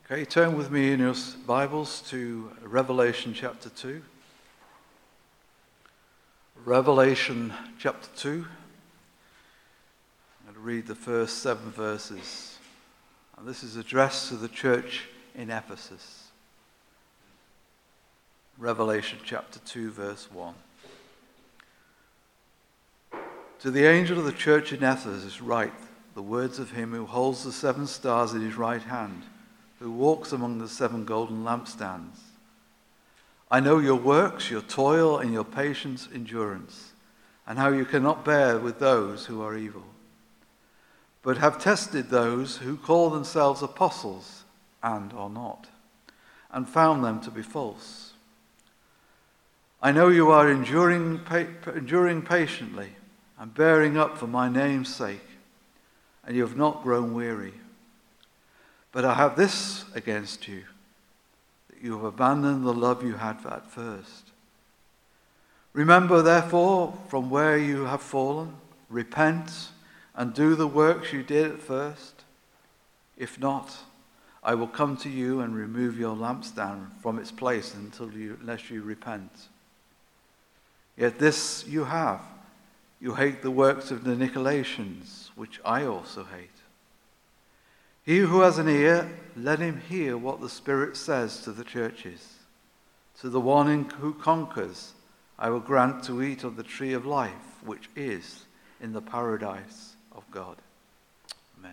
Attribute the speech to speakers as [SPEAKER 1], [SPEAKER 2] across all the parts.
[SPEAKER 1] Okay, turn with me in your Bibles to Revelation chapter 2. Revelation chapter 2. I'm going to read the first 7 verses. And this is addressed to the church in Ephesus. Revelation chapter 2, verse 1. To the angel of the church in Ephesus write the words of him who holds the 7 stars in his right hand, who walks among the 7 golden lampstands. I know your works, your toil, and your patient endurance, and how you cannot bear with those who are evil, but have tested those who call themselves apostles and are not, and found them to be false. I know you are enduring patiently and bearing up for my name's sake, and you have not grown weary. But I have this against you, that you have abandoned the love you had at first. Remember, therefore, from where you have fallen, repent and do the works you did at first. If not, I will come to you and remove your lampstand from its place unless you repent. Yet this you have. You hate the works of the Nicolaitans, which I also hate. He who has an ear, let him hear what the Spirit says to the churches. To the one who conquers, I will grant to eat of the tree of life, which is in the paradise of God. Amen.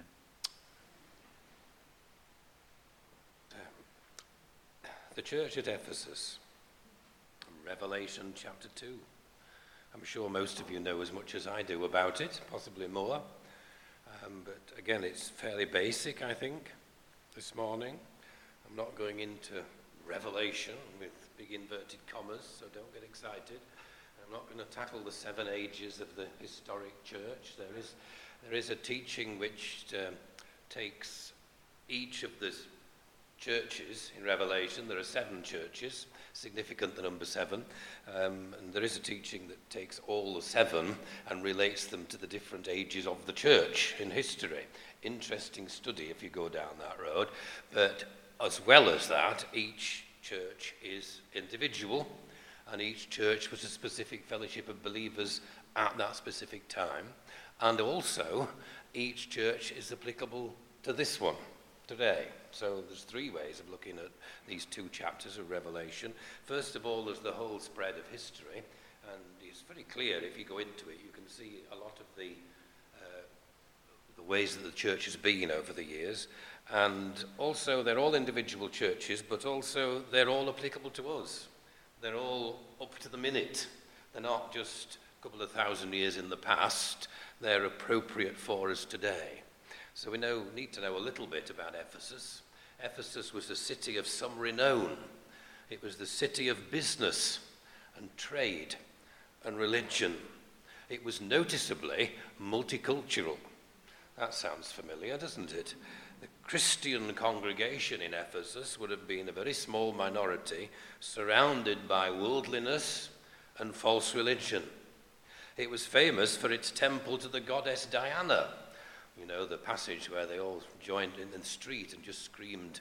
[SPEAKER 2] The church at Ephesus, Revelation chapter 2. I'm sure most of you know as much as I do about it, possibly more. But again, it's fairly basic, I think, this morning. I'm not going into Revelation with big inverted commas, so don't get excited. I'm not going to tackle the 7 ages of the historic church. There is a teaching which takes each of the churches in Revelation. There are 7 churches, significant the number 7, and there is a teaching that takes all the 7 and relates them to the different ages of the church in history. Interesting study if you go down that road, but as well as that, each church is individual, and each church was a specific fellowship of believers at that specific time, and also each church is applicable to this one today. So there's 3 ways of looking at these 2 chapters of Revelation. First of all, there's the whole spread of history, and it's very clear if you go into it, you can see a lot of the ways that the church has been over the years. And also, they're all individual churches, but also they're all applicable to us. They're all up to the minute. They're not just a couple of thousand years in the past. They're appropriate for us today. So we need to know a little bit about Ephesus. Ephesus was a city of some renown. It was the city of business and trade and religion. It was noticeably multicultural. That sounds familiar, doesn't it? The Christian congregation in Ephesus would have been a very small minority, surrounded by worldliness and false religion. It was famous for its temple to the goddess Diana. You know, the passage where they all joined in the street and just screamed,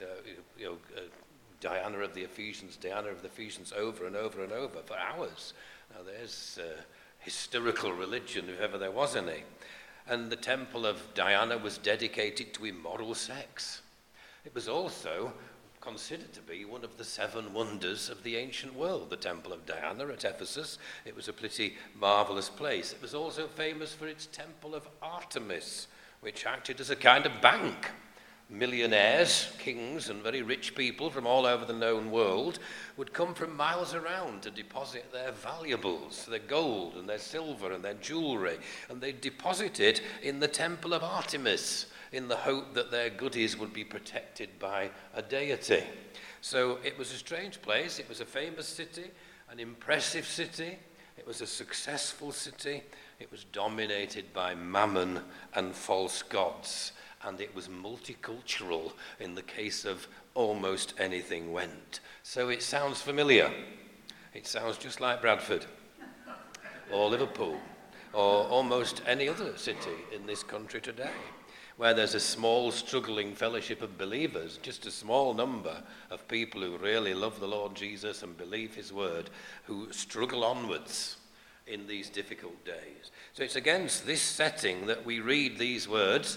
[SPEAKER 2] Diana of the Ephesians, Diana of the Ephesians, over and over and over for hours. Now there's historical religion, if ever there was any. And the temple of Diana was dedicated to immoral sex. It was also considered to be one of the 7 wonders of the ancient world, the temple of Diana at Ephesus. It was a pretty marvelous place. It was also famous for its temple of Artemis, which acted as a kind of bank. Millionaires, kings, and very rich people from all over the known world would come from miles around to deposit their valuables, their gold and their silver and their jewelry, and they'd deposit it in the temple of Artemis in the hope that their goodies would be protected by a deity. So it was a strange place. It was a famous city, an impressive city. It was a successful city. It was dominated by mammon and false gods. And it was multicultural in the case of almost anything went. So it sounds familiar. It sounds just like Bradford or Liverpool or almost any other city in this country today. where there's a small, struggling fellowship of believers, just a small number of people who really love the Lord Jesus and believe his word, who struggle onwards in these difficult days. So it's against this setting that we read these words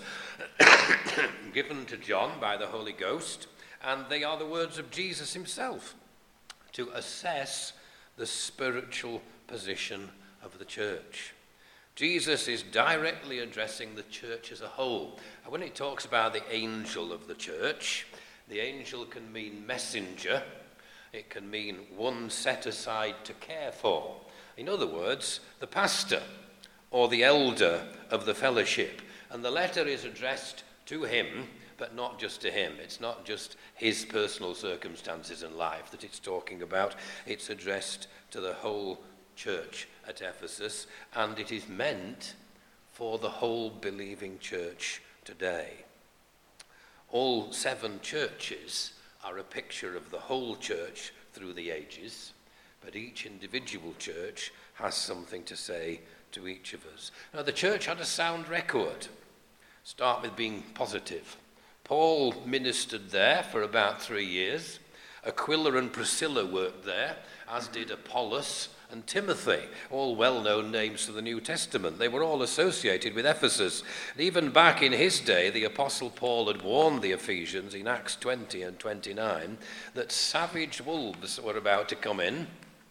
[SPEAKER 2] given to John by the Holy Ghost, and they are the words of Jesus himself to assess the spiritual position of the church. Jesus is directly addressing the church as a whole. And when he talks about the angel of the church, the angel can mean messenger. It can mean one set aside to care for. In other words, the pastor or the elder of the fellowship. And the letter is addressed to him, but not just to him. It's not just his personal circumstances in life that it's talking about. It's addressed to the whole church at Ephesus, and it is meant for the whole believing church today. All 7 churches are a picture of the whole church through the ages, but each individual church has something to say to each of us. Now, the church had a sound record. Start with being positive. Paul ministered there for about 3 years. Aquila and Priscilla worked there, as did Apollos and Timothy, all well-known names for the New Testament. They were all associated with Ephesus. And even back in his day, the Apostle Paul had warned the Ephesians in Acts 20 and 29 that savage wolves were about to come in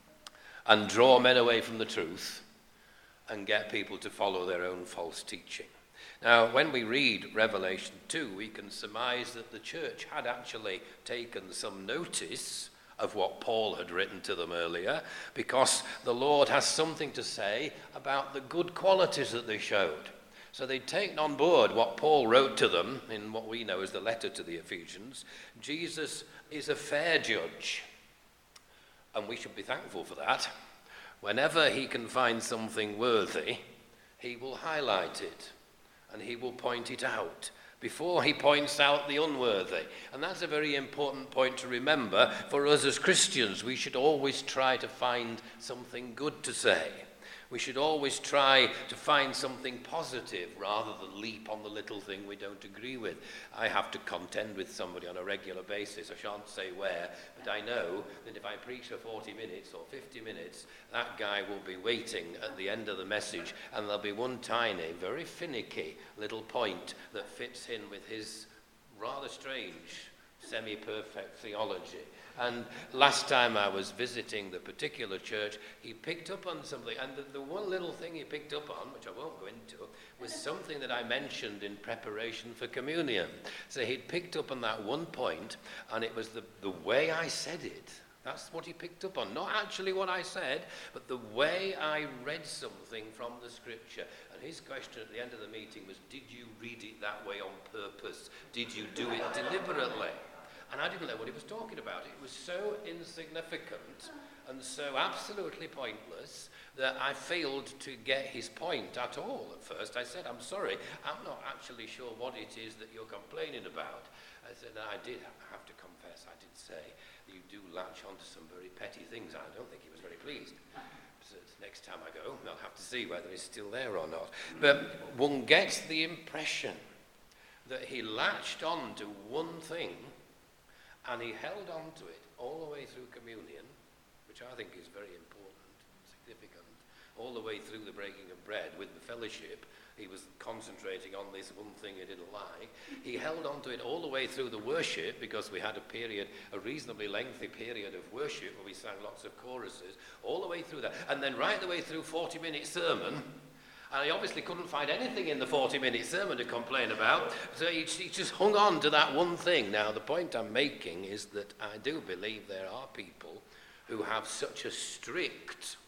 [SPEAKER 2] and draw men away from the truth and get people to follow their own false teaching. Now, when we read Revelation 2, we can surmise that the church had actually taken some notice of what Paul had written to them earlier, because the Lord has something to say about the good qualities that they showed. So they'd taken on board what Paul wrote to them in what we know as the letter to the Ephesians. Jesus is a fair judge, and we should be thankful for that. Whenever he can find something worthy, he will highlight it, and he will point it out before he points out the unworthy. And that's a very important point to remember for us as Christians. We should always try to find something good to say. We should always try to find something positive rather than leap on the little thing we don't agree with. I have to contend with somebody on a regular basis. I shan't say where, but I know that if I preach for 40 minutes or 50 minutes, that guy will be waiting at the end of the message, and there'll be one tiny, very finicky little point that fits in with his rather strange, semi-perfect theology. And last time I was visiting the particular church, he picked up on something, and the one little thing he picked up on, which I won't go into, was something that I mentioned in preparation for communion. So he'd picked up on that one point, and it was the way I said it. That's what he picked up on. Not actually what I said, but the way I read something from the scripture. And his question at the end of the meeting was, did you read it that way on purpose? Did you do it deliberately? And I didn't know what he was talking about. It was so insignificant and so absolutely pointless that I failed to get his point at all at first. I said, I'm sorry, I'm not actually sure what it is that you're complaining about. I said, I did have to confess, I did say, you do latch onto some very petty things. I don't think he was very pleased. So next time I go, I'll have to see whether he's still there or not. But one gets the impression that he latched on to one thing, and he held on to it all the way through communion, which I think is very important, significant, all the way through the breaking of bread with the fellowship. He was concentrating on this one thing he didn't like. He held on to it all the way through the worship, because we had a reasonably lengthy period of worship where we sang lots of choruses, all the way through that. And then right the way through 40-minute sermon. And he obviously couldn't find anything in the 40-minute sermon to complain about, so he just hung on to that one thing. Now, the point I'm making is that I do believe there are people who have such a strict,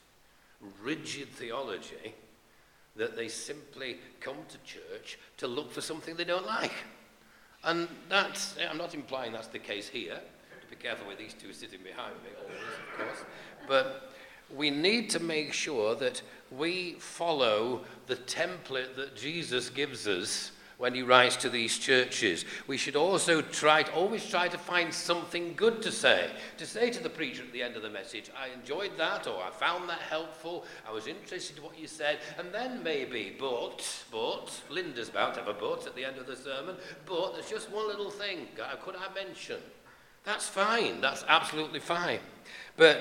[SPEAKER 2] rigid theology that they simply come to church to look for something they don't like. And I'm not implying that's the case here. To be careful with these two sitting behind me, always, of course. But we need to make sure that we follow the template that Jesus gives us when he writes to these churches. We should also always try to find something good to say to the preacher at the end of the message. I enjoyed that, or I found that helpful, I was interested in what you said, and then maybe, but, Linda's about to have a but at the end of the sermon, but there's just one little thing could I mention? That's fine, that's absolutely fine. But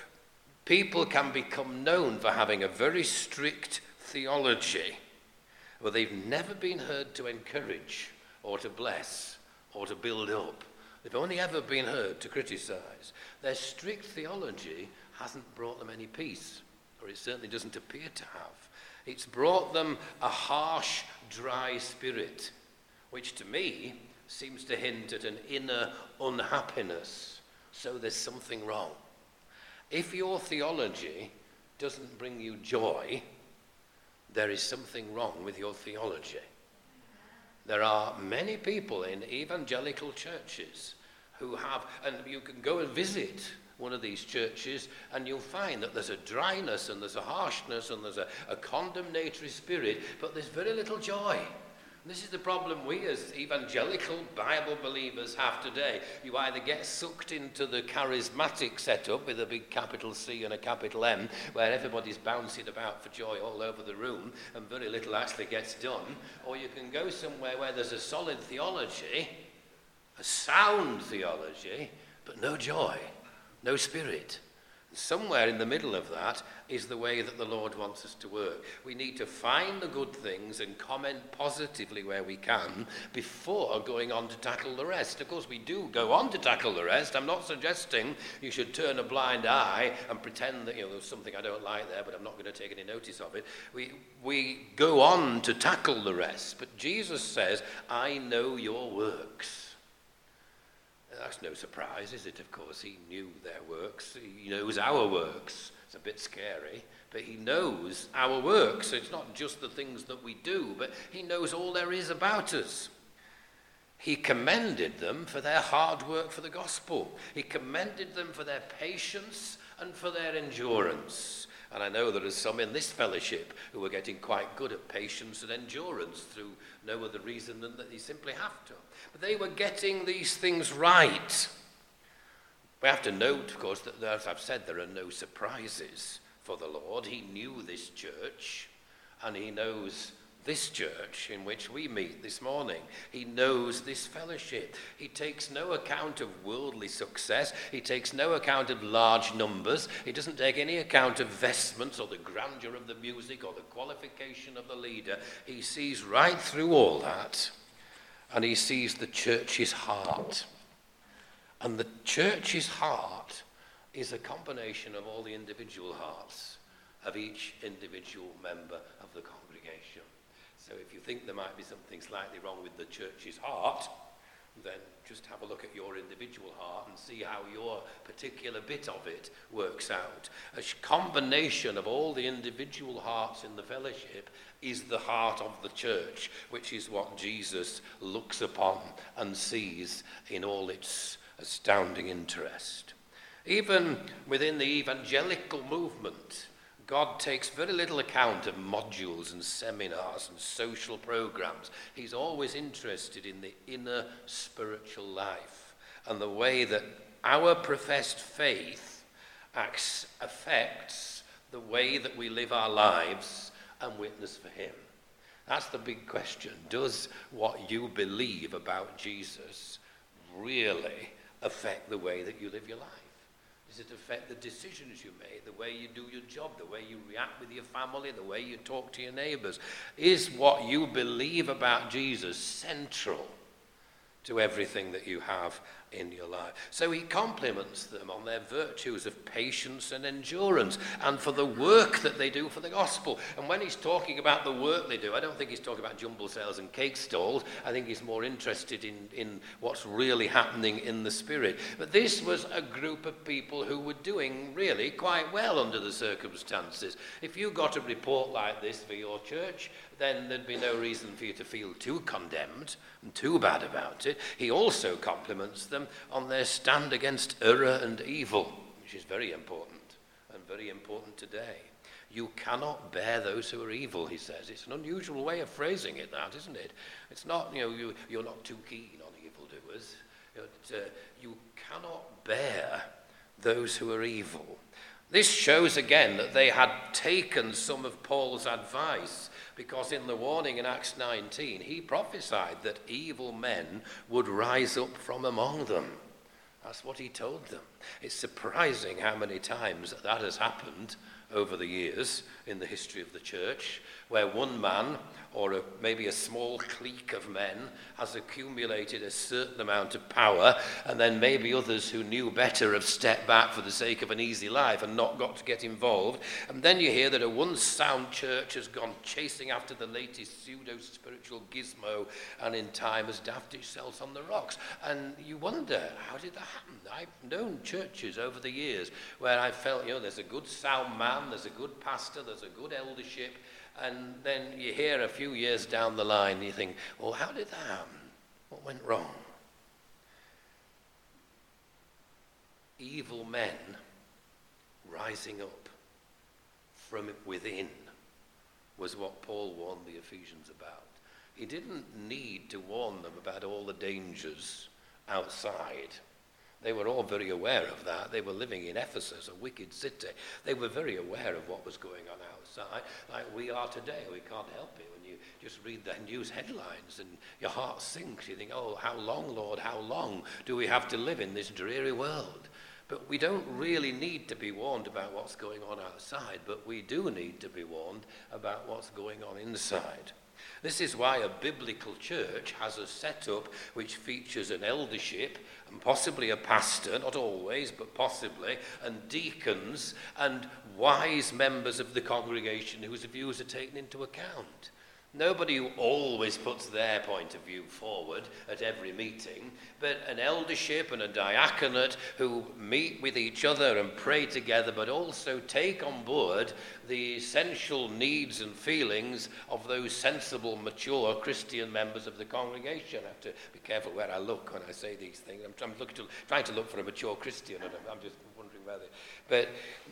[SPEAKER 2] people can become known for having a very strict theology, but they've never been heard to encourage or to bless or to build up. They've only ever been heard to criticize. Their strict theology hasn't brought them any peace, or it certainly doesn't appear to have. It's brought them a harsh, dry spirit, which to me seems to hint at an inner unhappiness. So there's something wrong. If your theology doesn't bring you joy, there is something wrong with your theology. There are many people in evangelical churches who have, and you can go and visit one of these churches and you'll find that there's a dryness and there's a harshness and there's a condemnatory spirit, but there's very little joy. And this is the problem we as evangelical Bible believers have today. You either get sucked into the charismatic setup with a big capital C and a capital M, where everybody's bouncing about for joy all over the room and very little actually gets done, or you can go somewhere where there's a solid theology, a sound theology, but no joy, no spirit. Somewhere in the middle of that is the way that the Lord wants us to work. We need to find the good things and comment positively where we can before going on to tackle the rest. Of course, we do go on to tackle the rest. I'm not suggesting you should turn a blind eye and pretend that, there's something I don't like there, but I'm not going to take any notice of it. We go on to tackle the rest. But Jesus says, I know your works. That's no surprise, is it? Of course, he knew their works. He knows our works. It's a bit scary, but he knows our works. So it's not just the things that we do, but he knows all there is about us. He commended them for their hard work for the gospel. He commended them for their patience and for their endurance. And I know there are some in this fellowship who are getting quite good at patience and endurance through no other reason than that they simply have to. But they were getting these things right. We have to note, of course, that as I've said, there are no surprises for the Lord. He knew this church, and he knows this church in which we meet this morning. He knows this fellowship. He takes no account of worldly success. He takes no account of large numbers. He doesn't take any account of vestments or the grandeur of the music or the qualification of the leader. He sees right through all that, and he sees the church's heart. And the church's heart is a combination of all the individual hearts of each individual member of the congregation. So if you think there might be something slightly wrong with the church's heart, then just have a look at your individual heart and see how your particular bit of it works out. A combination of all the individual hearts in the fellowship is the heart of the church, which is what Jesus looks upon and sees in all its astounding interest. Even within the evangelical movement, God takes very little account of modules and seminars and social programs. He's always interested in the inner spiritual life and the way that our professed faith affects the way that we live our lives and witness for him. That's the big question. Does what you believe about Jesus really affect the way that you live your life? Does it affect the decisions you make, the way you do your job, the way you react with your family, the way you talk to your neighbors? Is what you believe about Jesus central to everything that you have in your life? So he compliments them on their virtues of patience and endurance and for the work that they do for the gospel. And when he's talking about the work they do, I don't think he's talking about jumble sales and cake stalls. I think he's more interested in what's really happening in the spirit. But this was a group of people who were doing really quite well under the circumstances. If you got a report like this for your church, then there'd be no reason for you to feel too condemned and too bad about it. He also compliments them on their stand against error and evil, which is very important and very important today. You cannot bear those who are evil, he says. It's an unusual way of phrasing it, that, isn't it? It's not, you're not too keen on evildoers. You cannot bear those who are evil. This shows again that they had taken some of Paul's advice, because in the warning in Acts 19, he prophesied that evil men would rise up from among them. That's what he told them. It's surprising how many times that has happened over the years in the history of the church, where one man or maybe a small clique of men has accumulated a certain amount of power, and then maybe others who knew better have stepped back for the sake of an easy life and not got to get involved. And then you hear that a once sound church has gone chasing after the latest pseudo-spiritual gizmo, and in time has daffed itself on the rocks. And you wonder, how did that happen? I've known churches over the years where I felt, there's a good sound man, there's a good pastor, there's a good eldership, and then you hear a few years down the line, and you think, well, how did that happen? What went wrong? Evil men rising up from within was what Paul warned the Ephesians about. He didn't need to warn them about all the dangers outside. They were all very aware of that. They were living in Ephesus, a wicked city. They were very aware of what was going on outside, like we are today. We can't help it when you just read the news headlines and your heart sinks. You think, oh, how long, Lord, how long do we have to live in this dreary world? But we don't really need to be warned about what's going on outside, but we do need to be warned about what's going on inside. This is why a biblical church has a setup which features an eldership and possibly a pastor, not always, but possibly, and deacons and wise members of the congregation whose views are taken into account. Nobody who always puts their point of view forward at every meeting, but an eldership and a diaconate who meet with each other and pray together, but also take on board the essential needs and feelings of those sensible, mature Christian members of the congregation. I have to be careful where I look when I say these things. I'm trying to look for a mature Christian, and I'm just wondering whether... But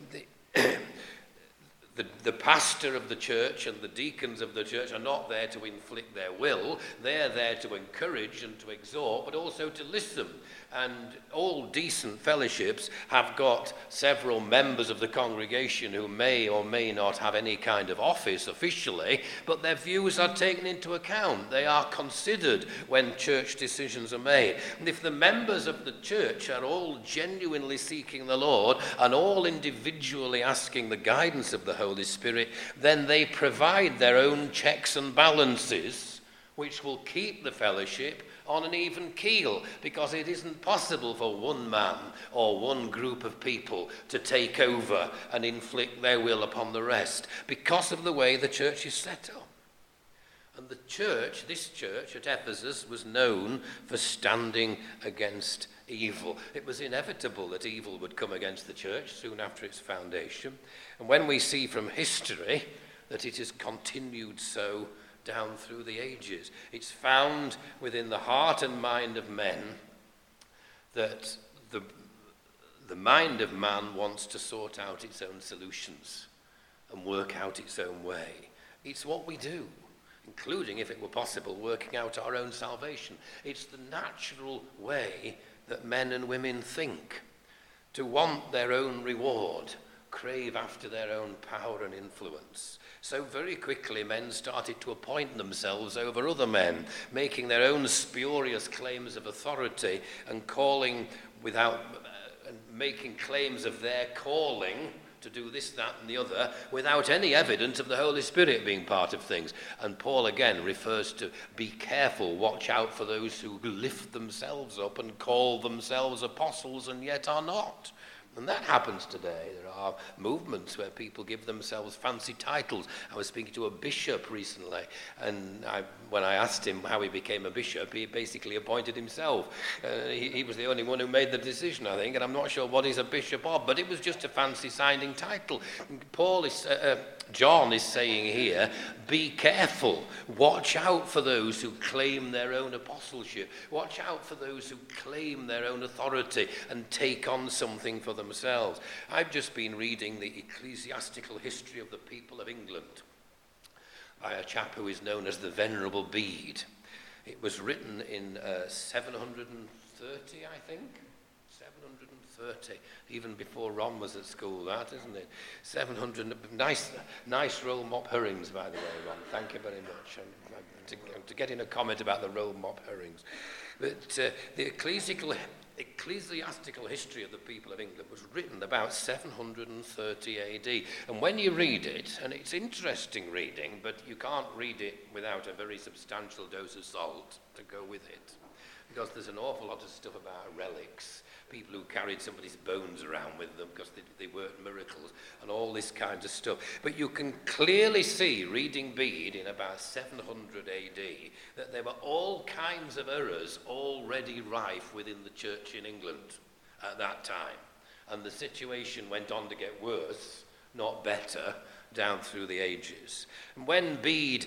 [SPEAKER 2] the pastor of the church and the deacons of the church are not there to inflict their will. They're there to encourage and to exhort, but also to listen. And all decent fellowships have got several members of the congregation who may or may not have any kind of office officially, but their views are taken into account. They are considered when church decisions are made. And if the members of the church are all genuinely seeking the Lord and all individually asking the guidance of the Holy Spirit, then they provide their own checks and balances which will keep the fellowship on an even keel, because it isn't possible for one man or one group of people to take over and inflict their will upon the rest, because of the way the church is set up. And the church, this church at Ephesus, was known for standing against evil. It was inevitable that evil would come against the church soon after its foundation. And when we see from history that it has continued so down through the ages, it's found within the heart and mind of men that the mind of man wants to sort out its own solutions and work out its own way. It's what we do, including, if it were possible, working out our own salvation. It's the natural way that men and women think, to want their own reward, crave after their own power and influence. So very quickly men started to appoint themselves over other men, making their own spurious claims of authority and making claims of their calling to do this, that, and the other, without any evidence of the Holy Spirit being part of things. And Paul again refers to, be careful, watch out for those who lift themselves up and call themselves apostles and yet are not. And that happens today. There are movements where people give themselves fancy titles. I was speaking to a bishop recently, and when I asked him how he became a bishop, he basically appointed himself. He was the only one who made the decision, I think, and I'm not sure what he's a bishop of, but it was just a fancy-sounding title. John is saying here, be careful. Watch out for those who claim their own apostleship. Watch out for those who claim their own authority and take on something for themselves. I've just been reading the ecclesiastical history of the people of England by a chap who is known as the Venerable Bede. It was written in 730, I think. 730, even before Ron was at school, that, isn't it? 700, nice roll mop herrings, by the way, Ron. Thank you very much. I'm to get in a comment about the roll mop herrings. But the ecclesiastical history of the people of England was written about 730 AD. And when you read it, and it's interesting reading, but you can't read it without a very substantial dose of salt to go with it. Because there's an awful lot of stuff about relics, people who carried somebody's bones around with them because they worked miracles and all this kind of stuff. But you can clearly see, reading Bede in about 700 AD, that there were all kinds of errors already rife within the church in England at that time. And the situation went on to get worse, not better, down through the ages. And when Bede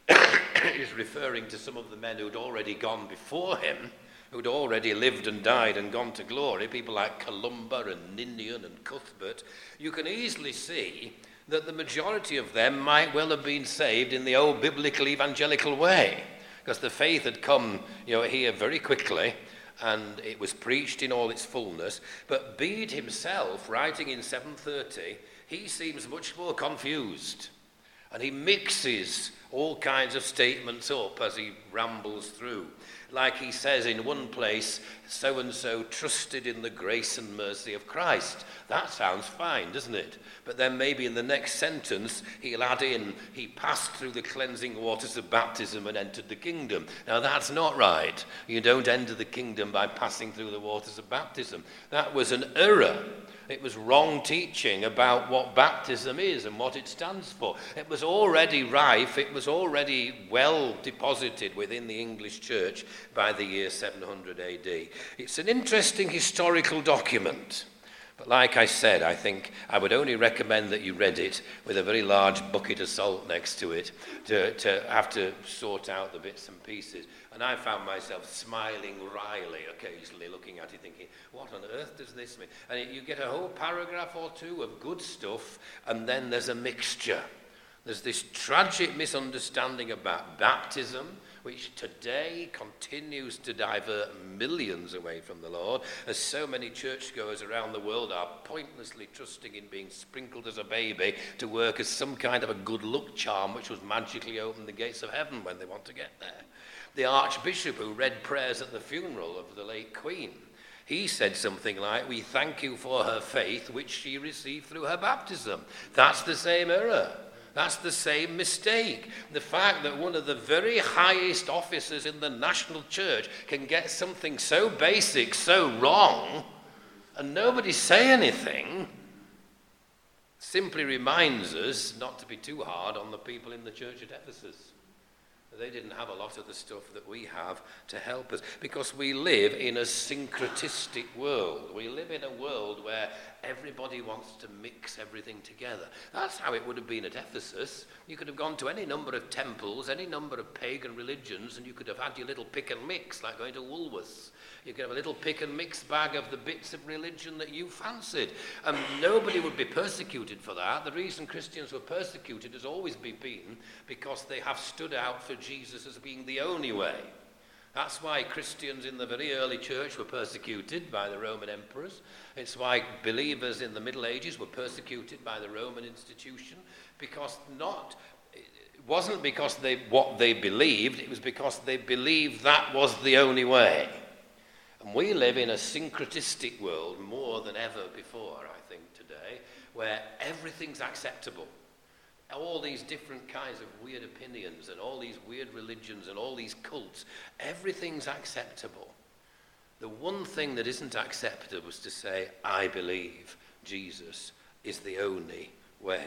[SPEAKER 2] is referring to some of the men who'd already gone before him, who'd already lived and died and gone to glory, people like Columba and Ninian and Cuthbert, you can easily see that the majority of them might well have been saved in the old biblical evangelical way, because the faith had come, here very quickly, and it was preached in all its fullness. But Bede himself, writing in 730, he seems much more confused, and he mixes all kinds of statements up as he rambles through. Like he says in one place, so-and-so trusted in the grace and mercy of Christ. That sounds fine, doesn't it? But then maybe in the next sentence, he'll add in, he passed through the cleansing waters of baptism and entered the kingdom. Now that's not right. You don't enter the kingdom by passing through the waters of baptism. That was an error. It was wrong teaching about what baptism is and what it stands for. It was already rife, it was already well deposited within the English church by the year 700 AD. It's an interesting historical document. But like I said, I think I would only recommend that you read it with a very large bucket of salt next to it to have to sort out the bits and pieces. And I found myself smiling wryly occasionally, looking at it thinking, what on earth does this mean? And you get a whole paragraph or two of good stuff, and then there's a mixture. There's this tragic misunderstanding about baptism, which today continues to divert millions away from the Lord, as so many churchgoers around the world are pointlessly trusting in being sprinkled as a baby to work as some kind of a good luck charm which would magically open the gates of heaven when they want to get there. The Archbishop who read prayers at the funeral of the late Queen, he said something like, we thank you for her faith which she received through her baptism. That's the same error. That's the same mistake. The fact that one of the very highest officers in the national church can get something so basic, so wrong, and nobody say anything, simply reminds us not to be too hard on the people in the church at Ephesus. They didn't have a lot of the stuff that we have to help us, because we live in a syncretistic world. We live in a world where everybody wants to mix everything together. That's how it would have been at Ephesus. You could have gone to any number of temples, any number of pagan religions, and you could have had your little pick and mix, like going to Woolworths. You could have a little pick and mix bag of the bits of religion that you fancied. And nobody would be persecuted for that. The reason Christians were persecuted has always been because they have stood out for Jesus as being the only way. That's why Christians in the very early church were persecuted by the Roman emperors. It's why believers in the Middle Ages were persecuted by the Roman institution, because it wasn't because what they believed, it was because they believed that was the only way. And we live in a syncretistic world more than ever before, I think, today, where everything's acceptable. All these different kinds of weird opinions and all these weird religions and all these cults, everything's acceptable. The one thing that isn't acceptable is to say, I believe Jesus is the only way.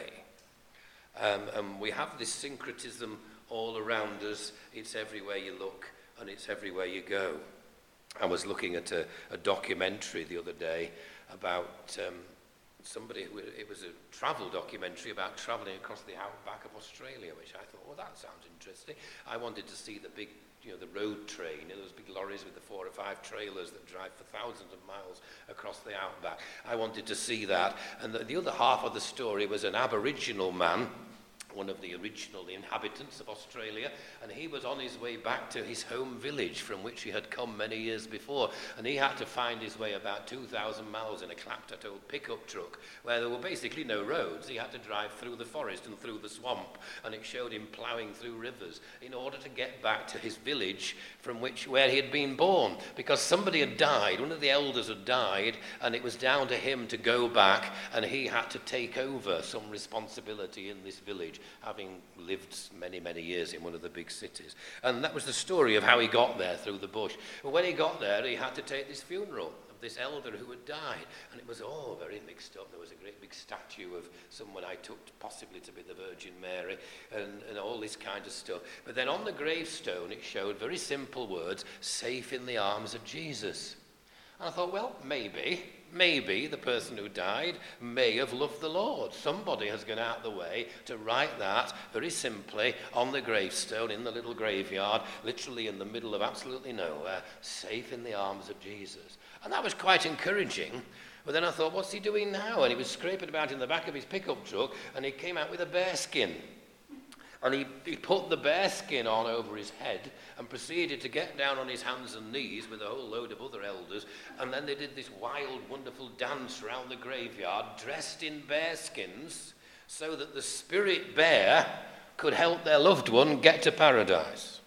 [SPEAKER 2] And we have this syncretism all around us. It's everywhere you look and it's everywhere you go. I was looking at a documentary the other day about it was a travel documentary about travelling across the outback of Australia, which I thought, well, that sounds interesting. I wanted to see the big, the road train, those big lorries with the 4 or 5 trailers that drive for thousands of miles across the outback. I wanted to see that. And the other half of the story was an Aboriginal man, one of the original inhabitants of Australia, and he was on his way back to his home village from which he had come many years before, and he had to find his way about 2,000 miles in a clapped old pickup truck where there were basically no roads. He had to drive through the forest and through the swamp, and it showed him ploughing through rivers in order to get back to his village where he had been born, because somebody had died, one of the elders had died, and it was down to him to go back, and he had to take over some responsibility in this village, having lived many, many years in one of the big cities. And that was the story of how he got there through the bush. But when he got there, he had to take this funeral of this elder who had died. And it was all very mixed up. There was a great big statue of someone I took possibly to be the Virgin Mary and all this kind of stuff. But then on the gravestone, it showed very simple words, "Safe in the arms of Jesus." And I thought, well, maybe the person who died may have loved the Lord. Somebody has gone out of the way to write that very simply on the gravestone in the little graveyard, literally in the middle of absolutely nowhere, "Safe in the arms of Jesus." And that was quite encouraging. But then I thought, what's he doing now? And he was scraping about in the back of his pickup truck, and he came out with a bear skin. And he put the bear skin on over his head and proceeded to get down on his hands and knees with a whole load of other elders. And then they did this wild, wonderful dance around the graveyard, dressed in bear skins, so that the spirit bear could help their loved one get to paradise.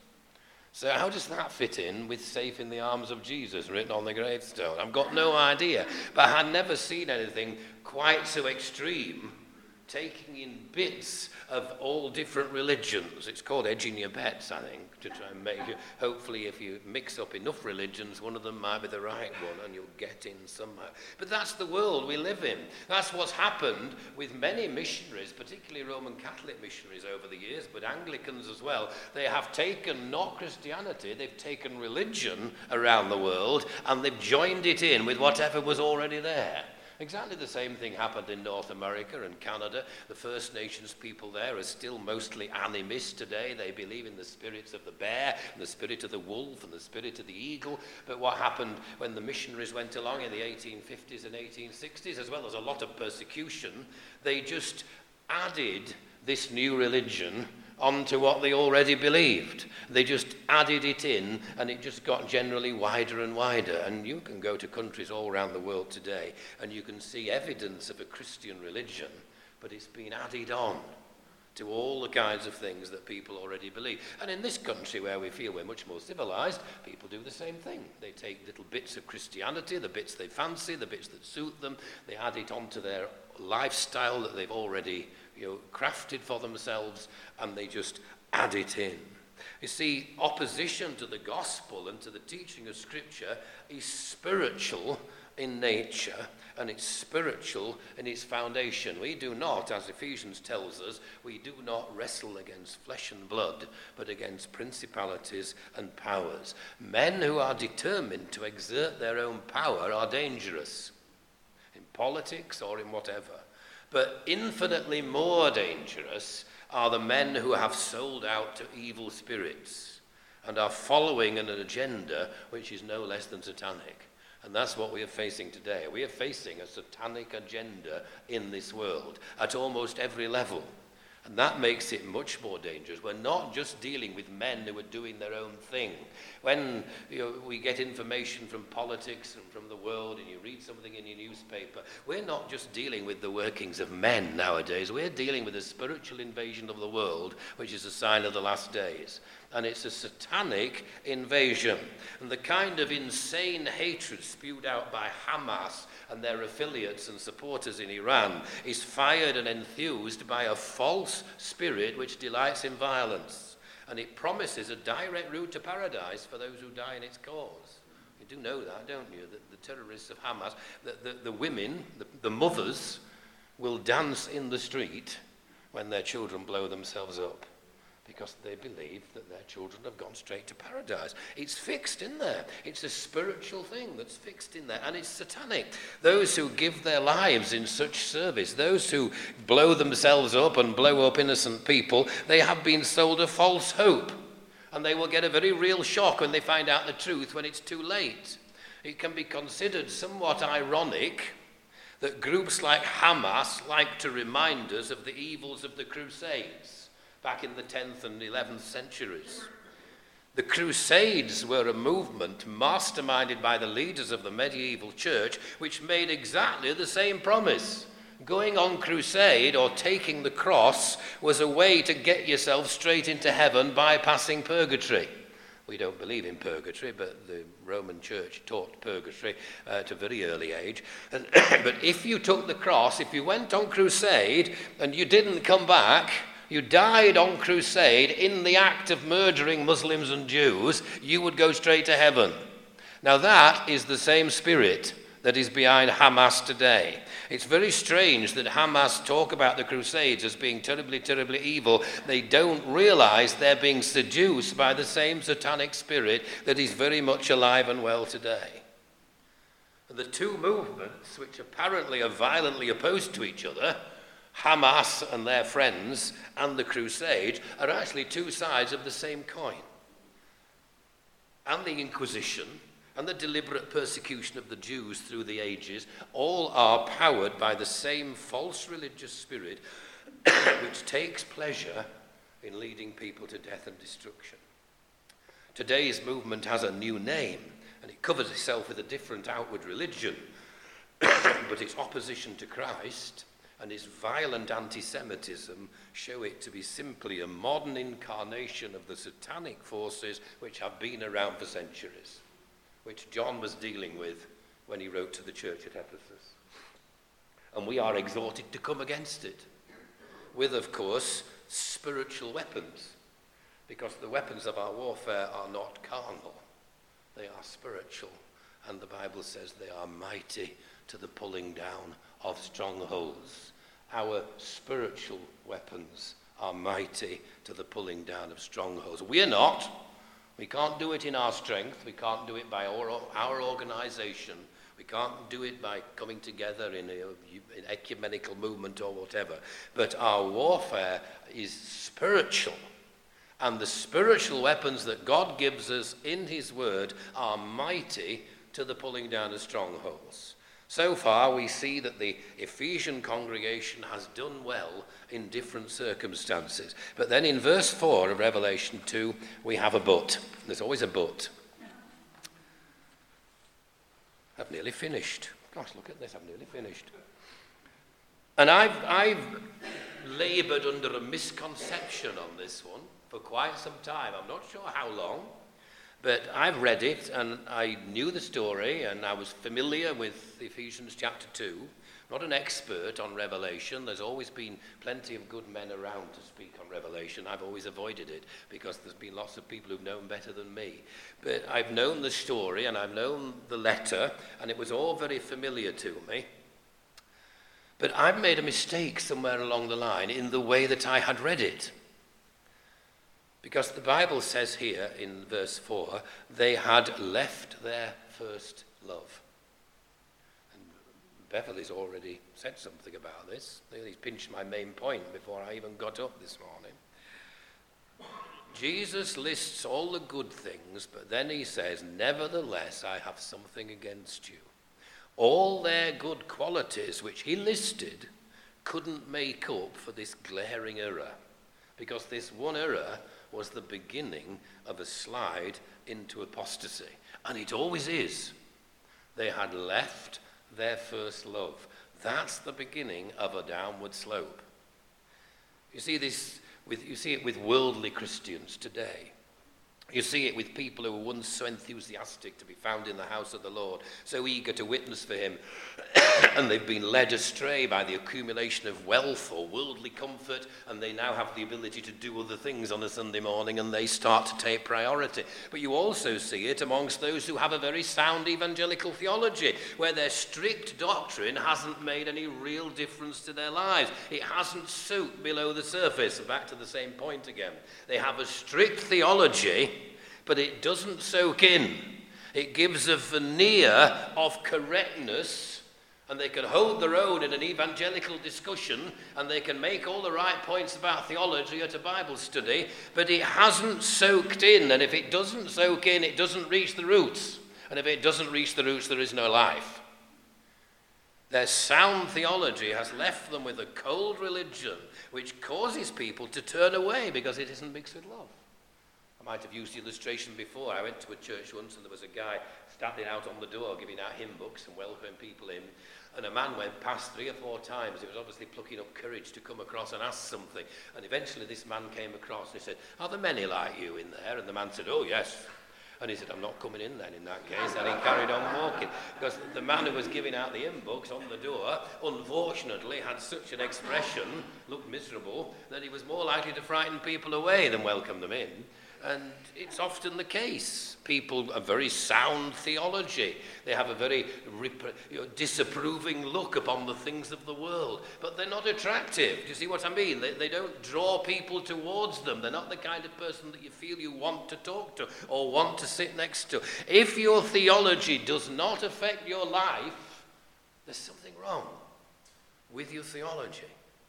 [SPEAKER 2] So how does that fit in with "Safe in the arms of Jesus" written on the gravestone? I've got no idea. But I had never seen anything quite so extreme, taking in bits of all different religions. It's called edging your bets, I think, to try and make you, hopefully if you mix up enough religions, one of them might be the right one and you'll get in somehow. But that's the world we live in. That's what's happened with many missionaries, particularly Roman Catholic missionaries over the years, but Anglicans as well. They have taken not Christianity, they've taken religion around the world and they've joined it in with whatever was already there. Exactly the same thing happened in North America and Canada. The First Nations people there are still mostly animist today. They believe in the spirits of the bear, and the spirit of the wolf, and the spirit of the eagle. But what happened when the missionaries went along in the 1850s and 1860s, as well as a lot of persecution, they just added this new religion onto what they already believed. They just added it in, and it just got generally wider and wider. And you can go to countries all around the world today, and you can see evidence of a Christian religion, but it's been added on to all the kinds of things that people already believe. And in this country, where we feel we're much more civilized, people do the same thing. They take little bits of Christianity, the bits they fancy, the bits that suit them, they add it onto their lifestyle that they've already crafted for themselves, and they just add it in. You see, opposition to the gospel and to the teaching of Scripture is spiritual in nature, and it's spiritual in its foundation. We do not, as Ephesians tells us, we do not wrestle against flesh and blood, but against principalities and powers. Men who are determined to exert their own power are dangerous, in politics or in whatever. But infinitely more dangerous are the men who have sold out to evil spirits and are following an agenda which is no less than satanic. And that's what we are facing today. We are facing a satanic agenda in this world at almost every level. And that makes it much more dangerous. We're not just dealing with men who are doing their own thing. When we get information from politics and from the world, and you read something in your newspaper, we're not just dealing with the workings of men nowadays. We're dealing with a spiritual invasion of the world, which is a sign of the last days. And it's a satanic invasion. And the kind of insane hatred spewed out by Hamas and their affiliates and supporters in Iran is fired and enthused by a false spirit which delights in violence. And it promises a direct route to paradise for those who die in its cause. You do know that, don't you? That the terrorists of Hamas, the women, the mothers, will dance in the street when their children blow themselves up, because they believe that their children have gone straight to paradise. It's fixed in there. It's a spiritual thing that's fixed in there, and it's satanic. Those who give their lives in such service, those who blow themselves up and blow up innocent people, they have been sold a false hope, and they will get a very real shock when they find out the truth when it's too late. It can be considered somewhat ironic that groups like Hamas like to remind us of the evils of the Crusades back in the 10th and 11th centuries. The Crusades were a movement masterminded by the leaders of the medieval church, which made exactly the same promise. Going on crusade or taking the cross was a way to get yourself straight into heaven, bypassing purgatory. We don't believe in purgatory, but the Roman Church taught purgatory at a very early age. But if you took the cross, if you went on crusade and you didn't come back, you died on crusade in the act of murdering Muslims and Jews, you would go straight to heaven. Now that is the same spirit that is behind Hamas today. It's very strange that Hamas talk about the Crusades as being terribly, terribly evil. They don't realize they're being seduced by the same satanic spirit that is very much alive and well today. And the two movements, which apparently are violently opposed to each other, Hamas and their friends and the Crusades, are actually two sides of the same coin. And the Inquisition and the deliberate persecution of the Jews through the ages all are powered by the same false religious spirit which takes pleasure in leading people to death and destruction. Today's movement has a new name, and it covers itself with a different outward religion, but its opposition to Christ and its violent anti-Semitism show it to be simply a modern incarnation of the satanic forces which have been around for centuries, which John was dealing with when he wrote to the church at Ephesus. And we are exhorted to come against it with, of course, spiritual weapons, because the weapons of our warfare are not carnal, they are spiritual, and the Bible says they are mighty to the pulling down of strongholds. Our spiritual weapons are mighty to the pulling down of strongholds. We're not. We can't do it in our strength. We can't do it by our organization. We can't do it by coming together in an ecumenical movement or whatever. But our warfare is spiritual. And the spiritual weapons that God gives us in his word are mighty to the pulling down of strongholds. So far, we see that the Ephesian congregation has done well in different circumstances. But then in verse 4 of Revelation 2, we have a but. There's always a but. I've nearly finished. Gosh, look at this, I've nearly finished. And I've labored under a misconception on this one for quite some time. I'm not sure how long. But I've read it, and I knew the story, and I was familiar with Ephesians chapter 2. Not an expert on Revelation. There's always been plenty of good men around to speak on Revelation. I've always avoided it, because there's been lots of people who've known better than me. But I've known the story, and I've known the letter, and it was all very familiar to me. But I've made a mistake somewhere along the line in the way that I had read it. Because the Bible says here in verse 4, they had left their first love. And Beverly's already said something about this. He's pinched my main point before I even got up this morning. Jesus lists all the good things, but then he says, nevertheless, I have something against you. All their good qualities, which he listed, couldn't make up for this glaring error. Because this one error was the beginning of a slide into apostasy. And it always is. They had left their first love. That's the beginning of a downward slope. You see it with worldly Christians today. You see it with people who were once so enthusiastic to be found in the house of the Lord, so eager to witness for him, and they've been led astray by the accumulation of wealth or worldly comfort, and they now have the ability to do other things on a Sunday morning, and they start to take priority. But you also see it amongst those who have a very sound evangelical theology, where their strict doctrine hasn't made any real difference to their lives. It hasn't soaked below the surface. Back to the same point again. They have a strict theology, but it doesn't soak in. It gives a veneer of correctness, and they can hold their own in an evangelical discussion, and they can make all the right points about theology at a Bible study, but it hasn't soaked in, and if it doesn't soak in, it doesn't reach the roots, and if it doesn't reach the roots, there is no life. Their sound theology has left them with a cold religion, which causes people to turn away because it isn't mixed with love. I might have used the illustration before. I went to a church once and there was a guy standing out on the door giving out hymn books and welcoming people in. And a man went past 3 or 4 times. He was obviously plucking up courage to come across and ask something. And eventually this man came across and he said, "Are there many like you in there?" And the man said, "Oh, yes." And he said, "I'm not coming in then in that case." And he carried on walking. Because the man who was giving out the hymn books on the door, unfortunately, had such an expression, looked miserable, that he was more likely to frighten people away than welcome them in. And it's often the case. People have very sound theology. They have a very disapproving look upon the things of the world. But they're not attractive. Do you see what I mean? They don't draw people towards them. They're not the kind of person that you feel you want to talk to or want to sit next to. If your theology does not affect your life, there's something wrong with your theology.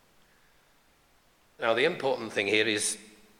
[SPEAKER 2] Now, the important thing here is,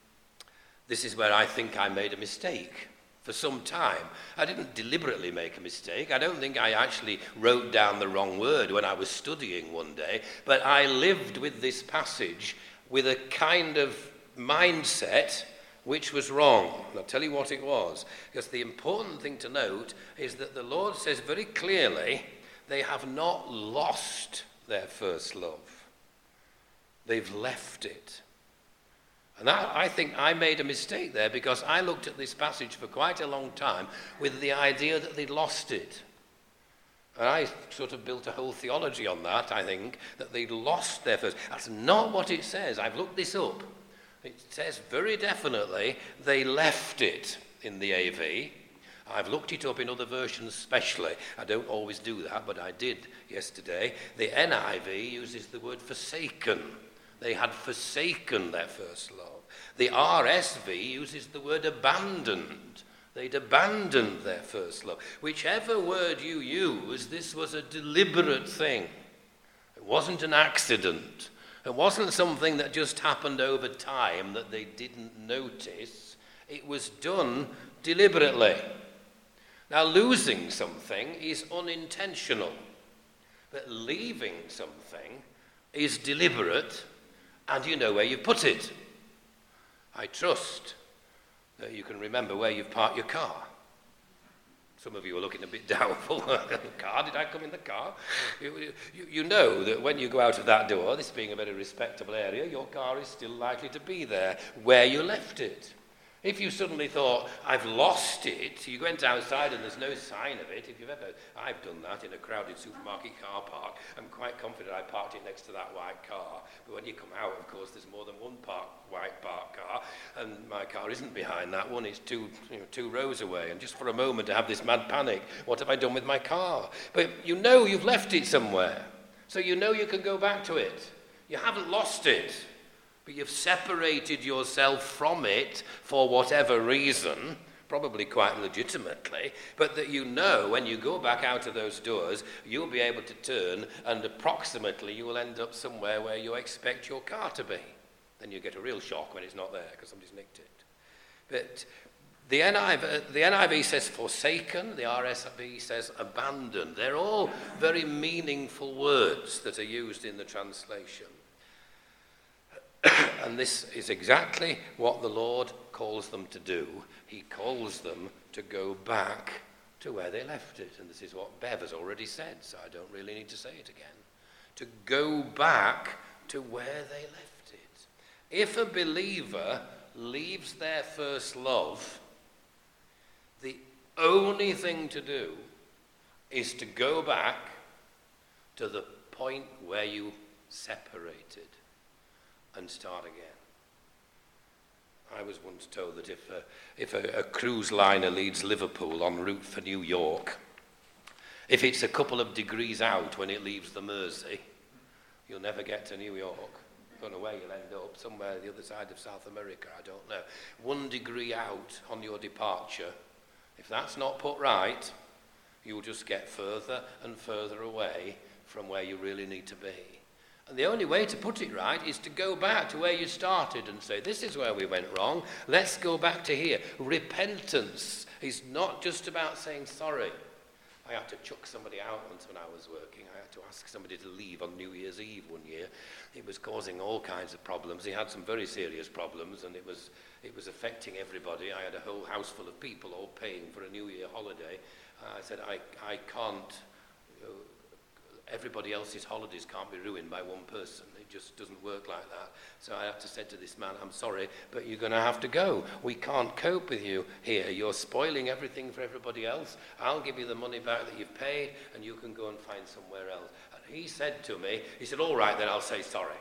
[SPEAKER 2] this is where I think I made a mistake for some time. I didn't deliberately make a mistake. I don't think I actually wrote down the wrong word when I was studying one day, but I lived with this passage with a kind of mindset which was wrong. And I'll tell you what it was, because the important thing to note is that the Lord says very clearly, they have not lost their first love. They've left it. And I think I made a mistake there, because I looked at this passage for quite a long time with the idea that they'd lost it. And I sort of built a whole theology on that, I think, that they'd lost their first. That's not what it says. I've looked this up. It says very definitely they left it in the AV. I've looked it up in other versions especially. I don't always do that, but I did yesterday. The NIV uses the word forsaken. They had forsaken their first love. The RSV uses the word abandoned. They'd abandoned their first love. Whichever word you use, this was a deliberate thing. It wasn't an accident. It wasn't something that just happened over time that they didn't notice. It was done deliberately. Now, losing something is unintentional, but leaving something is deliberate, and you know where you put it. I trust that you can remember where you've parked your car. Some of you are looking a bit doubtful. Car? Did I come in the car? You know that when you go out of that door, this being a very respectable area, your car is still likely to be there where you left it. If you suddenly thought, I've lost it, you went outside and there's no sign of it. I've done that in a crowded supermarket car park. I'm quite confident I parked it next to that white car. But when you come out, of course, there's more than one white parked car, and my car isn't behind that one. It's two rows away. And just for a moment to have this mad panic, what have I done with my car? But you know you've left it somewhere. So you know you can go back to it. You haven't lost it. But you've separated yourself from it for whatever reason, probably quite legitimately, but that you know when you go back out of those doors, you'll be able to turn, and approximately you will end up somewhere where you expect your car to be. Then you get a real shock when it's not there because somebody's nicked it. But the NIV says forsaken, the RSV says abandoned. They're all very meaningful words that are used in the translation. And this is exactly what the Lord calls them to do. He calls them to go back to where they left it. And this is what Bev has already said, so I don't really need to say it again. To go back to where they left it. If a believer leaves their first love, only thing to do is to go back to the point where you separated and start again. I was once told that if a cruise liner leaves Liverpool en route for New York, if it's a couple of degrees out when it leaves the Mersey, you'll never get to New York. I don't know where you'll end up, somewhere the other side of South America, I don't know. 1 degree out on your departure, if that's not put right, you'll just get further and further away from where you really need to be. And the only way to put it right is to go back to where you started and say, this is where we went wrong, let's go back to here. Repentance is not just about saying sorry. I had to chuck somebody out once when I was working. I had to ask somebody to leave on New Year's Eve one year. It was causing all kinds of problems. He had some very serious problems, and it was affecting everybody. I had a whole house full of people all paying for a New Year holiday. I said, I can't, everybody else's holidays can't be ruined by one person. It just doesn't work like that. So I have to say to this man, I'm sorry, but you're going to have to go. We can't cope with you here. You're spoiling everything for everybody else. I'll give you the money back that you've paid, and you can go and find somewhere else. And he said to me, he said, all right, then I'll say sorry.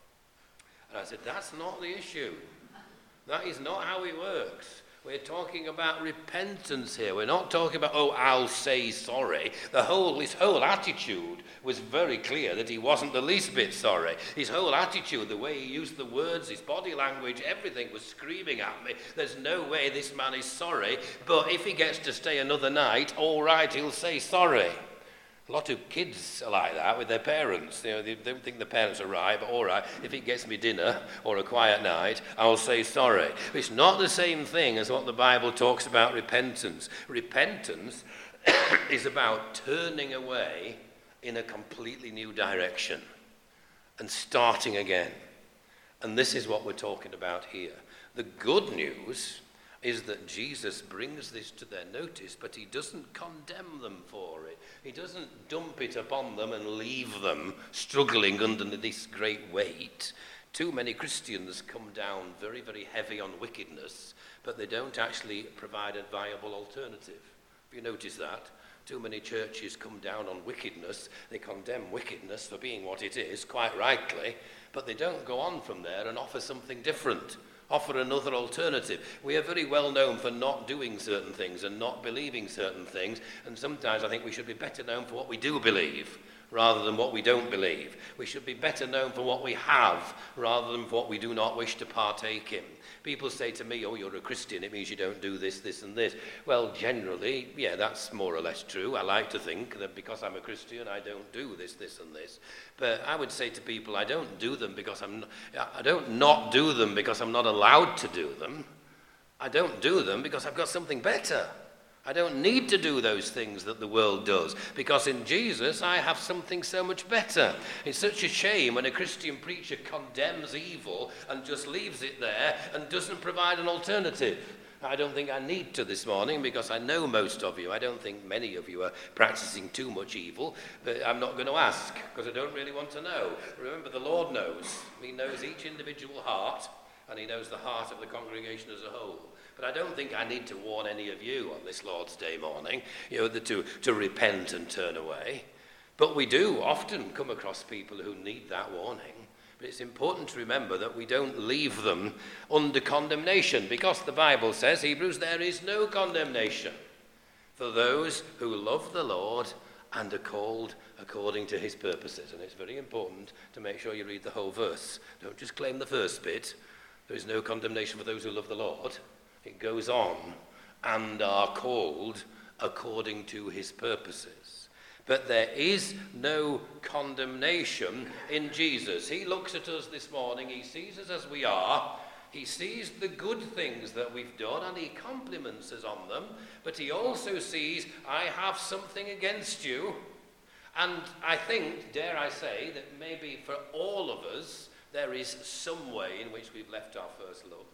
[SPEAKER 2] And I said, that's not the issue. That is not how it works. We're talking about repentance here. We're not talking about, oh, I'll say sorry. His whole attitude was very clear that he wasn't the least bit sorry. His whole attitude, the way he used the words, his body language, everything was screaming at me. There's no way this man is sorry, but if he gets to stay another night, all right, he'll say sorry. A lot of kids are like that with their parents. They don't think the parents are right, but all right, if it gets me dinner or a quiet night, I'll say sorry. But it's not the same thing as what the Bible talks about repentance. Repentance is about turning away in a completely new direction and starting again. And this is what we're talking about here. The good news is that Jesus brings this to their notice, but he doesn't condemn them for it. He doesn't dump it upon them and leave them struggling under this great weight. Too many Christians come down very, very heavy on wickedness, but they don't actually provide a viable alternative. Have you noticed that? Too many churches come down on wickedness. They condemn wickedness for being what it is, quite rightly, but they don't go on from there and offer something different. Offer another alternative. We are very well known for not doing certain things and not believing certain things, and sometimes I think we should be better known for what we do believe rather than what we don't believe. We should be better known for what we have rather than for what we do not wish to partake in. People say to me, oh, you're a Christian, it means you don't do this, this and this. Well, generally, yeah, that's more or less true. I like to think that because I'm a Christian, I don't do this, this and this. But I would say to people, I don't do them because I don't not do them because I'm not allowed to do them. I don't do them because I've got something better. I don't need to do those things that the world does, because in Jesus I have something so much better. It's such a shame when a Christian preacher condemns evil and just leaves it there and doesn't provide an alternative. I don't think I need to this morning, because I know most of you. I don't think many of you are practicing too much evil, but I'm not going to ask because I don't really want to know. Remember, the Lord knows. He knows each individual heart, and he knows the heart of the congregation as a whole. But I don't think I need to warn any of you on this Lord's Day morning, to repent and turn away. But we do often come across people who need that warning. But it's important to remember that we don't leave them under condemnation, because the Bible says, Hebrews, there is no condemnation for those who love the Lord and are called according to his purposes. And it's very important to make sure you read the whole verse. Don't just claim the first bit. There is no condemnation for those who love the Lord. It goes on, and are called according to his purposes. But there is no condemnation in Jesus. He looks at us this morning, he sees us as we are, he sees the good things that we've done, and he compliments us on them, but he also sees, I have something against you. And I think, dare I say, that maybe for all of us, there is some way in which we've left our first love.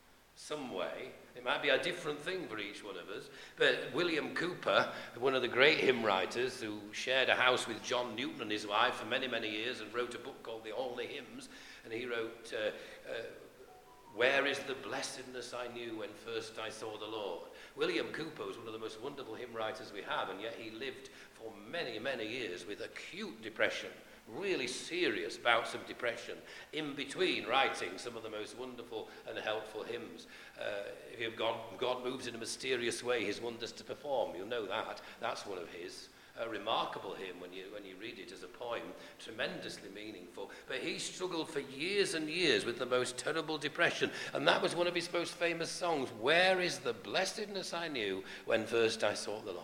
[SPEAKER 2] Some way. It might be a different thing for each one of us. But William Cooper, one of the great hymn writers who shared a house with John Newton and his wife for many, many years and wrote a book called The Only Hymns, and he wrote Where is the blessedness I knew when first I saw the Lord? William Cowper was one of the most wonderful hymn writers we have, and yet he lived for many, many years with acute depression, really serious bouts of depression, in between writing some of the most wonderful and helpful hymns. If God moves in a mysterious way, his wonders to perform, you'll know that. That's one of his. A remarkable hymn when you read it as a poem, tremendously meaningful. But he struggled for years and years with the most terrible depression, and that was one of his most famous songs, Where is the blessedness I knew when first I sought the Lord?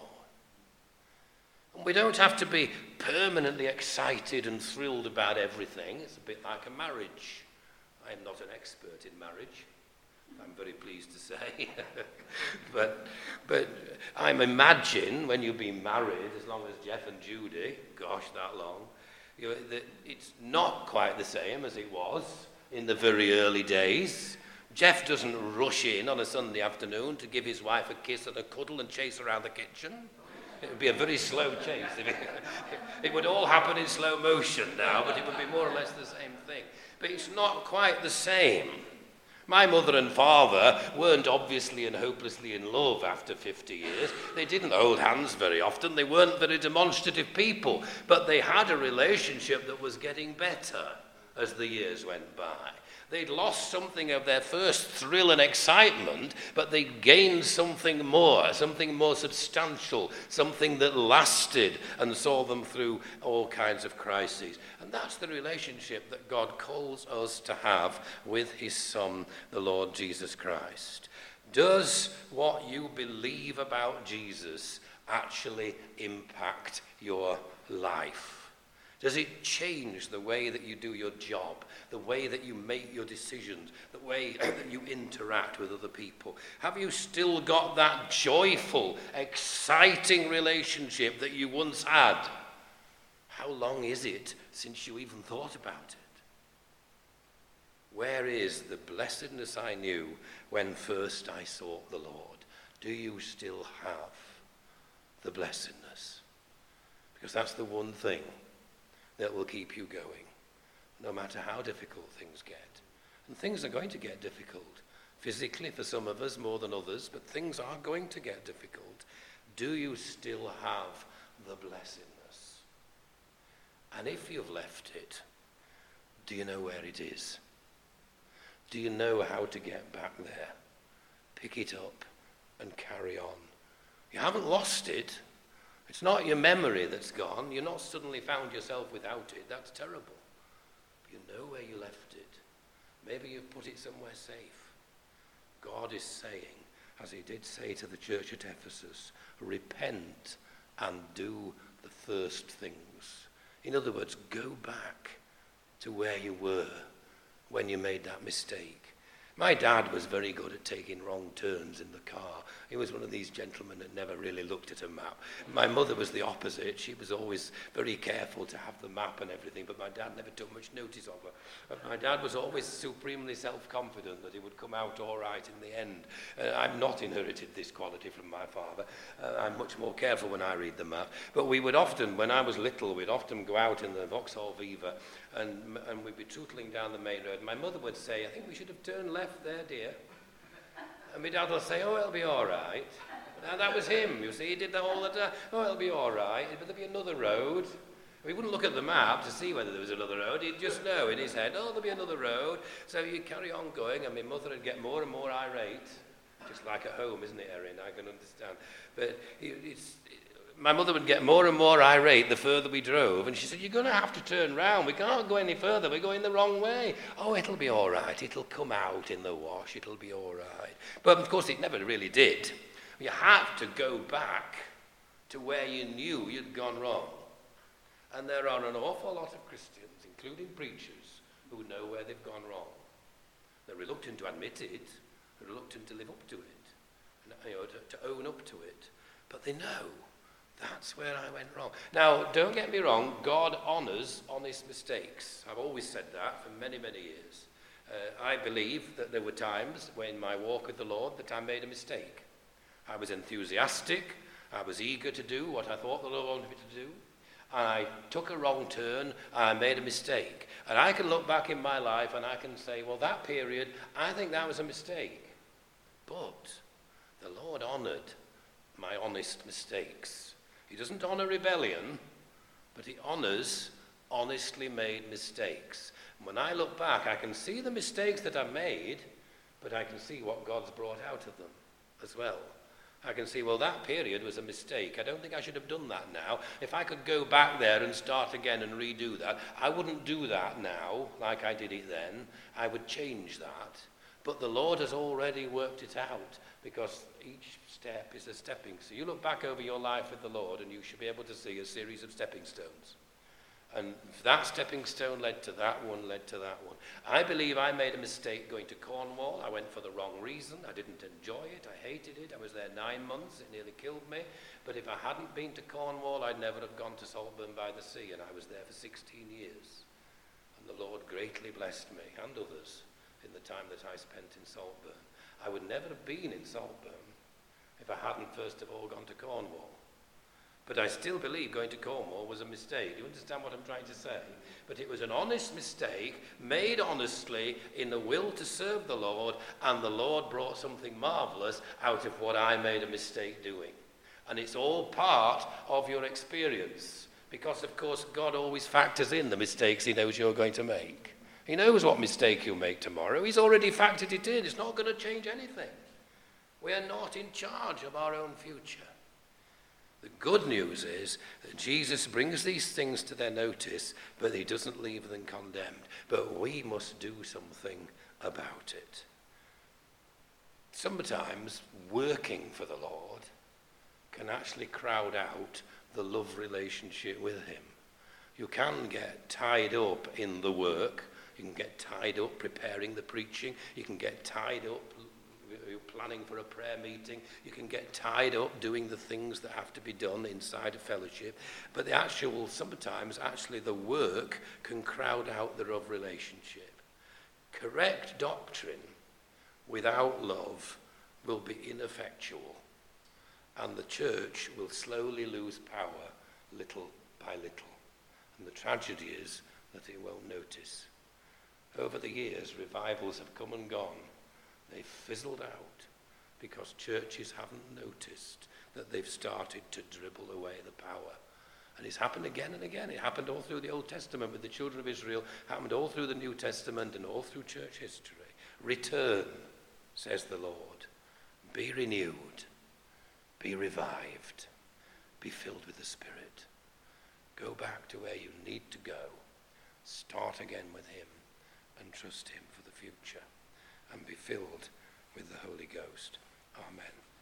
[SPEAKER 2] And we don't have to be permanently excited and thrilled about everything. It's a bit like a marriage. I'm not an expert in marriage, I'm very pleased to say. but I imagine when you've been married, as long as Jeff and Judy, gosh, that long, it's not quite the same as it was in the very early days. Jeff doesn't rush in on a Sunday afternoon to give his wife a kiss and a cuddle and chase around the kitchen. It would be a very slow chase. It would all happen in slow motion now, but it would be more or less the same thing. But it's not quite the same. My mother and father weren't obviously and hopelessly in love after 50 years. They didn't hold hands very often. They weren't very demonstrative people. But they had a relationship that was getting better as the years went by. They'd lost something of their first thrill and excitement, but they gained something more substantial, something that lasted and saw them through all kinds of crises. And that's the relationship that God calls us to have with his Son, the Lord Jesus Christ. Does what you believe about Jesus actually impact your life? Does it change the way that you do your job, the way that you make your decisions, the way that you interact with other people? Have you still got that joyful, exciting relationship that you once had? How long is it since you even thought about it? Where is the blessedness I knew when first I sought the Lord? Do you still have the blessedness? Because that's the one thing that will keep you going, no matter how difficult things get. And things are going to get difficult, physically for some of us more than others, but things are going to get difficult. Do you still have the blessedness? And if you've left it, do you know where it is? Do you know how to get back there? Pick it up and carry on. You haven't lost it. It's not your memory that's gone. You're not suddenly found yourself without it. That's terrible. You know where you left it. Maybe you've put it somewhere safe. God is saying, as he did say to the church at Ephesus, repent and do the first things. In other words, go back to where you were when you made that mistake. My dad was very good at taking wrong turns in the car. He was one of these gentlemen that never really looked at a map. My mother was the opposite. She was always very careful to have the map and everything, but my dad never took much notice of her. My dad was always supremely self-confident that he would come out all right in the end. I've not inherited this quality from my father. I'm much more careful when I read the map. But we would often, when I was little, we'd often go out in the Vauxhall Viva and we'd be tootling down the main road. My mother would say, I think we should have turned left there, dear. And my dad will say, oh, it'll be all right. Now, that was him, you see. He did that all the time. Oh, it'll be all right. But there'll be another road. He wouldn't look at the map to see whether there was another road. He'd just know in his head, oh, there'll be another road. So he'd carry on going, and my mother would get more and more irate. Just like at home, isn't it, Erin? I can understand. But my mother would get more and more irate the further we drove, and she said, you're going to have to turn round. We can't go any further. We're going the wrong way. Oh, it'll be all right. It'll come out in the wash. It'll be all right. But, of course, it never really did. You have to go back to where you knew you'd gone wrong. And there are an awful lot of Christians, including preachers, who know where they've gone wrong. They're reluctant to admit it. They're reluctant to live up to it, to own up to it. But they know. That's where I went wrong. Now, don't get me wrong, God honours honest mistakes. I've always said that for many, many years. I believe that there were times when my walk with the Lord that I made a mistake. I was enthusiastic. I was eager to do what I thought the Lord wanted me to do. and I took a wrong turn, and I made a mistake. And I can look back in my life and I can say, well, that period, I think that was a mistake. But the Lord honoured my honest mistakes. He doesn't honour rebellion, but he honours honestly made mistakes. And when I look back, I can see the mistakes that I made, but I can see what God's brought out of them as well. I can see, well, that period was a mistake. I don't think I should have done that now. If I could go back there and start again and redo that, I wouldn't do that now like I did it then. I would change that. But the Lord has already worked it out, because each step is a stepping stone. You look back over your life with the Lord and you should be able to see a series of stepping stones. And that stepping stone led to that one, led to that one. I believe I made a mistake going to Cornwall. I went for the wrong reason. I didn't enjoy it. I hated it. I was there 9 months. It nearly killed me. But if I hadn't been to Cornwall, I'd never have gone to Saltburn by the Sea. And I was there for 16 years. And the Lord greatly blessed me and others in the time that I spent in Saltburn. I would never have been in Saltburn if I hadn't first of all gone to Cornwall. But I still believe going to Cornwall was a mistake. You understand what I'm trying to say? But it was an honest mistake, made honestly in the will to serve the Lord, and the Lord brought something marvelous out of what I made a mistake doing. And it's all part of your experience, because of course God always factors in the mistakes he knows you're going to make. He knows what mistake you'll make tomorrow. He's already factored it in. It's not going to change anything. We are not in charge of our own future. The good news is that Jesus brings these things to their notice, but he doesn't leave them condemned. But we must do something about it. Sometimes working for the Lord can actually crowd out the love relationship with him. You can get tied up in the work. You can get tied up preparing the preaching. You can get tied up planning for a prayer meeting. You can get tied up doing the things that have to be done inside a fellowship. But sometimes the work can crowd out the love relationship. Correct doctrine without love will be ineffectual, and the church will slowly lose power little by little. And the tragedy is that it won't notice. Over the years, revivals have come and gone. They've fizzled out because churches haven't noticed that they've started to dribble away the power. And it's happened again and again. It happened all through the Old Testament with the children of Israel, happened all through the New Testament and all through church history. Return, says the Lord. Be renewed. Be revived. Be filled with the Spirit. Go back to where you need to go. Start again with him and trust him for the future. And be filled with the Holy Ghost. Amen.